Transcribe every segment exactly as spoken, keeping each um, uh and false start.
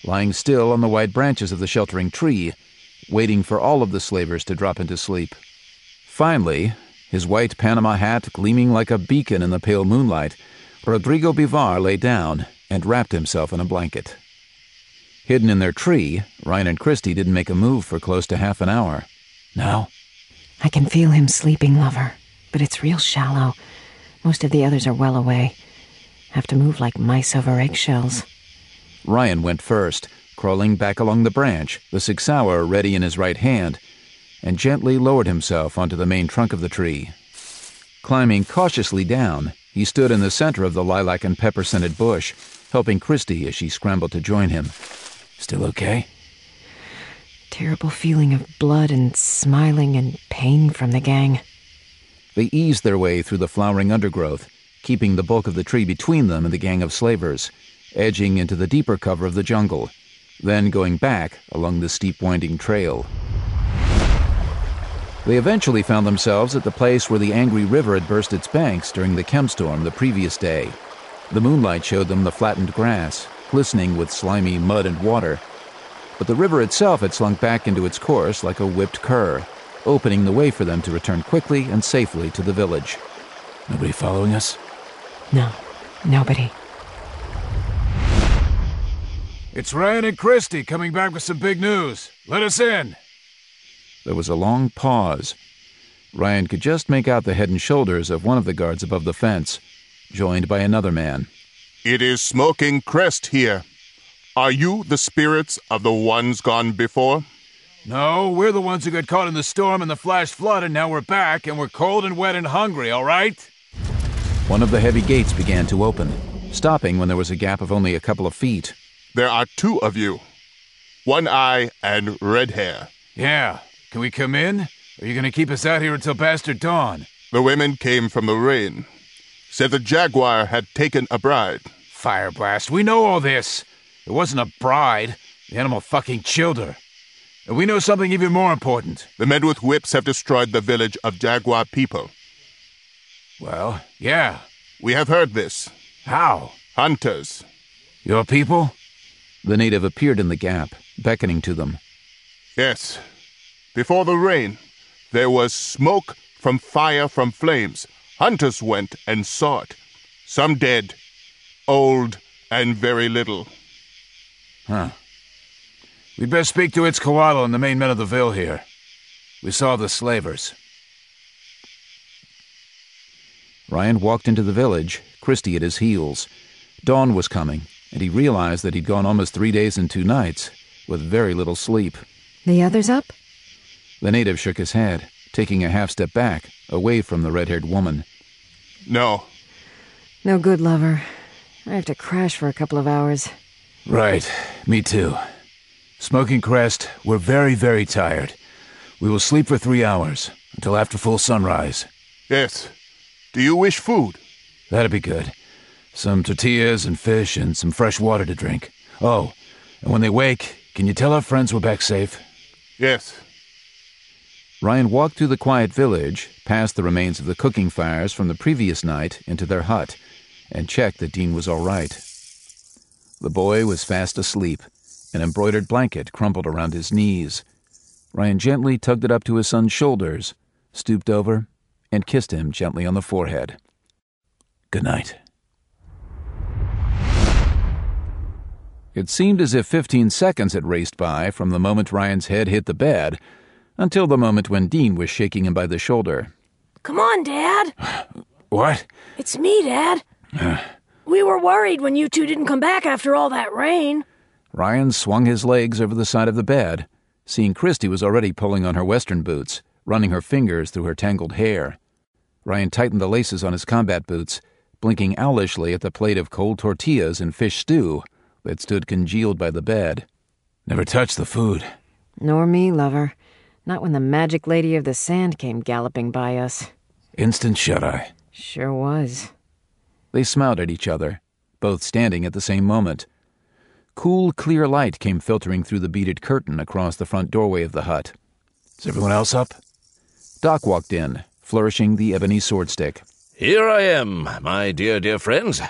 lying still on the wide branches of the sheltering tree, waiting for all of the slavers to drop into sleep. Finally, his white Panama hat gleaming like a beacon in the pale moonlight, Rodrigo Bivar lay down and wrapped himself in a blanket. Hidden in their tree, Ryan and Christy didn't make a move for close to half an hour. Now? I can feel him sleeping, lover, but it's real shallow. Most of the others are well away. Have to move like mice over eggshells. Ryan went first, crawling back along the branch, the six hour ready in his right hand, and gently lowered himself onto the main trunk of the tree. Climbing cautiously down, he stood in the center of the lilac and pepper-scented bush, helping Christy as she scrambled to join him. Still okay? Terrible feeling of blood and smiling and pain from the gang. They eased their way through the flowering undergrowth, keeping the bulk of the tree between them and the gang of slavers, edging into the deeper cover of the jungle, then going back along the steep winding trail. They eventually found themselves at the place where the angry river had burst its banks during the chemstorm the previous day. The moonlight showed them the flattened grass, glistening with slimy mud and water. But the river itself had slunk back into its course like a whipped cur, opening the way for them to return quickly and safely to the village. Nobody following us? No, nobody. It's Ryan and Christy coming back with some big news. Let us in. There was a long pause. Ryan could just make out the head and shoulders of one of the guards above the fence, joined by another man. It is Smoking Crest here. Are you the spirits of the ones gone before? No, we're the ones who got caught in the storm and the flash flood, and now we're back, and we're cold and wet and hungry, all right? One of the heavy gates began to open, stopping when there was a gap of only a couple of feet. There are two of you. One eye and red hair. Yeah. Can we come in? Or are you going to keep us out here until bastard dawn? The women came from the rain. Said the jaguar had taken a bride. Fire blast, we know all this. It wasn't a bride. The animal fucking chilled her. And we know something even more important. The men with whips have destroyed the village of Jaguar people. Well, yeah. We have heard this. How? Hunters. Your people? The native appeared in the gap, beckoning to them. Yes. Before the rain, there was smoke from fire from flames. Hunters went and saw it. Some dead, old, and very little. Huh. We'd best speak to Itzcoatl and the main men of the Ville here. We saw the slavers. Ryan walked into the village, Christy at his heels. Dawn was coming, and he realized that he'd gone almost three days and two nights, with very little sleep. The others up? The native shook his head, taking a half step back, away from the red-haired woman. No. No good, lover. I have to crash for a couple of hours. Right. Me too. Smoking Crest, we're very, very tired. We will sleep for three hours, until after full sunrise. Yes. Do you wish food? That'd be good. Some tortillas and fish and some fresh water to drink. Oh, and when they wake, can you tell our friends we're back safe? Yes. Ryan walked through the quiet village, past the remains of the cooking fires from the previous night into their hut, and checked that Dean was all right. The boy was fast asleep, an embroidered blanket crumpled around his knees. Ryan gently tugged it up to his son's shoulders, stooped over, and kissed him gently on the forehead. Good night. It seemed as if fifteen seconds had raced by from the moment Ryan's head hit the bed until the moment when Dean was shaking him by the shoulder. Come on, Dad. What? It's me, Dad. We were worried when you two didn't come back after all that rain. Ryan swung his legs over the side of the bed, seeing Christy was already pulling on her western boots, running her fingers through her tangled hair. Ryan tightened the laces on his combat boots, blinking owlishly at the plate of cold tortillas and fish stew that stood congealed by the bed. Never touched the food. Nor me, lover. Not when the magic lady of the sand came galloping by us. Instant shut-eye. Sure was. They smiled at each other, both standing at the same moment. Cool, clear light came filtering through the beaded curtain across the front doorway of the hut. Is everyone else up? Doc walked in, flourishing the ebony sword stick. Here I am, my dear, dear friends.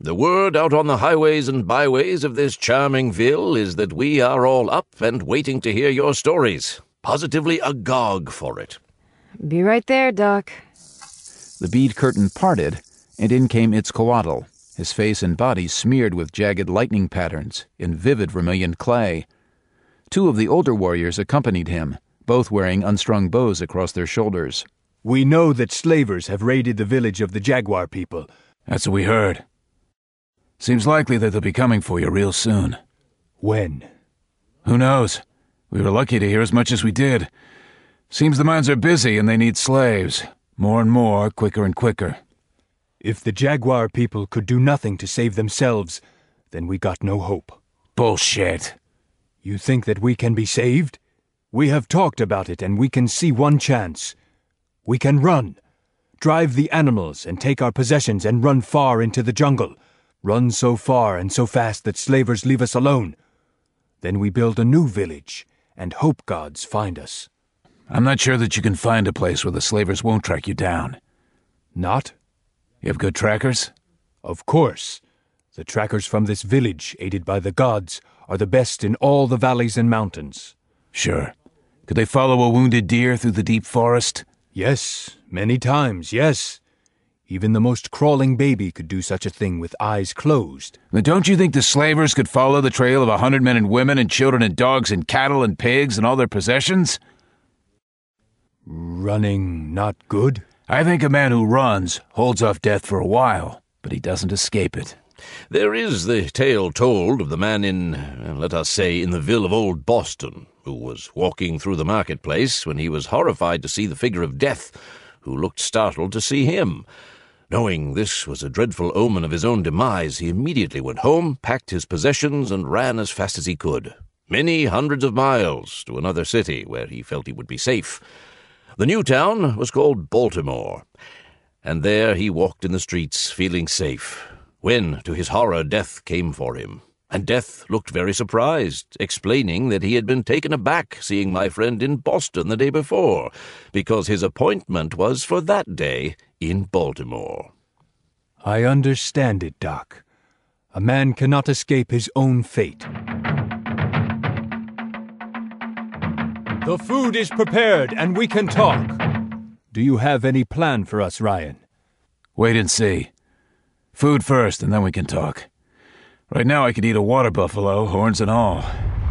The word out on the highways and byways of this charming ville is that we are all up and waiting to hear your stories. Positively agog for it. Be right there, Doc. The bead curtain parted, and in came Itzcoatl, his face and body smeared with jagged lightning patterns in vivid vermilion clay. Two of the older warriors accompanied him, both wearing unstrung bows across their shoulders. We know that slavers have raided the village of the Jaguar people. That's what we heard. Seems likely that they'll be coming for you real soon. When? Who knows? We were lucky to hear as much as we did. Seems the mines are busy and they need slaves. More and more, quicker and quicker. If the Jaguar people could do nothing to save themselves, then we got no hope. Bullshit. You think that we can be saved? We have talked about it and we can see one chance. We can run. Drive the animals and take our possessions and run far into the jungle. Run so far and so fast that slavers leave us alone. Then we build a new village and hope gods find us. I'm not sure that you can find a place where the slavers won't track you down. Not? You have good trackers? Of course. The trackers from this village, aided by the gods, are the best in all the valleys and mountains. Sure. Could they follow a wounded deer through the deep forest? Yes, many times, yes. Even the most crawling baby could do such a thing with eyes closed. Then don't you think the slavers could follow the trail of a hundred men and women and children and dogs and cattle and pigs and all their possessions? Running not good? I think a man who runs holds off death for a while, but he doesn't escape it. There is the tale told of the man in, uh, let us say, in the ville of Old Boston, who was walking through the marketplace when he was horrified to see the figure of Death, who looked startled to see him. Knowing this was a dreadful omen of his own demise, he immediately went home, packed his possessions, and ran as fast as he could, many hundreds of miles, to another city where he felt he would be safe. The new town was called Baltimore, and there he walked in the streets, feeling safe, when, to his horror, Death came for him. And Death looked very surprised, explaining that he had been taken aback seeing my friend in Boston the day before, because his appointment was for that day in Baltimore. I understand it, Doc. A man cannot escape his own fate. The food is prepared and we can talk. Do you have any plan for us, Ryan? Wait and see. Food first, and then we can talk. Right now I could eat a water buffalo, horns and all.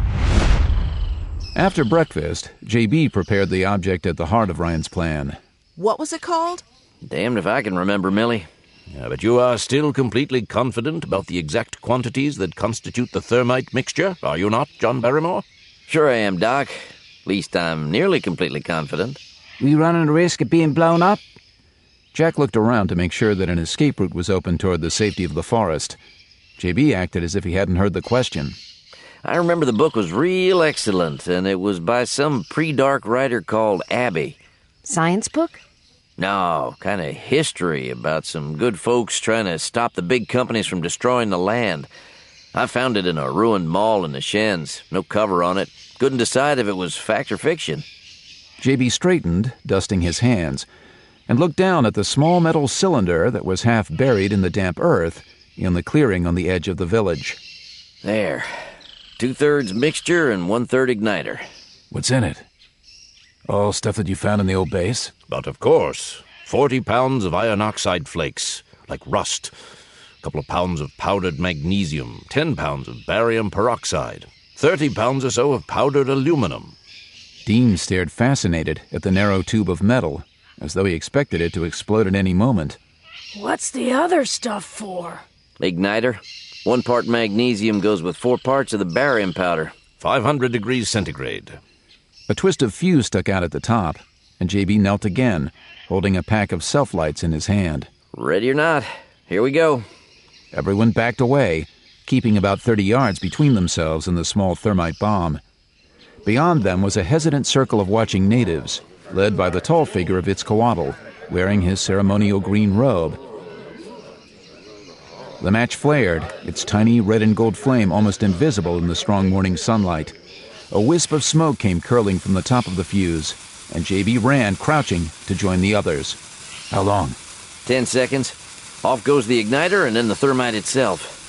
After breakfast, J B prepared the object at the heart of Ryan's plan. What was it called? Damned if I can remember, Millie. Yeah, but you are still completely confident about the exact quantities that constitute the thermite mixture, are you not, John Barrymore? Sure I am, Doc. At least I'm nearly completely confident. We running a risk of being blown up? Jack looked around to make sure that an escape route was open toward the safety of the forest. J B acted as if he hadn't heard the question. I remember the book was real excellent, and it was by some pre-dark writer called Abby. Science book? No, kind of history about some good folks trying to stop the big companies from destroying the land. I found it in a ruined mall in the Shens. No cover on it. Couldn't decide if it was fact or fiction. J B straightened, dusting his hands, and looked down at the small metal cylinder that was half buried in the damp earth in the clearing on the edge of the village. There. Two-thirds mixture and one-third igniter. What's in it? All stuff that you found in the old base? But of course. Forty pounds of iron oxide flakes, like rust. A couple of pounds of powdered magnesium. Ten pounds of barium peroxide. Thirty pounds or so of powdered aluminum. Dean stared fascinated at the narrow tube of metal, as though he expected it to explode at any moment. What's the other stuff for? Igniter. One part magnesium goes with four parts of the barium powder. Five hundred degrees centigrade. A twist of fuse stuck out at the top, and J B knelt again, holding a pack of self-lights in his hand. Ready or not, here we go. Everyone backed away, keeping about thirty yards between themselves and the small thermite bomb. Beyond them was a hesitant circle of watching natives, led by the tall figure of Itzcoatl, wearing his ceremonial green robe. The match flared, its tiny red and gold flame almost invisible in the strong morning sunlight. A wisp of smoke came curling from the top of the fuse, and J B ran, crouching, to join the others. How long? Ten seconds. Off goes the igniter and then the thermite itself.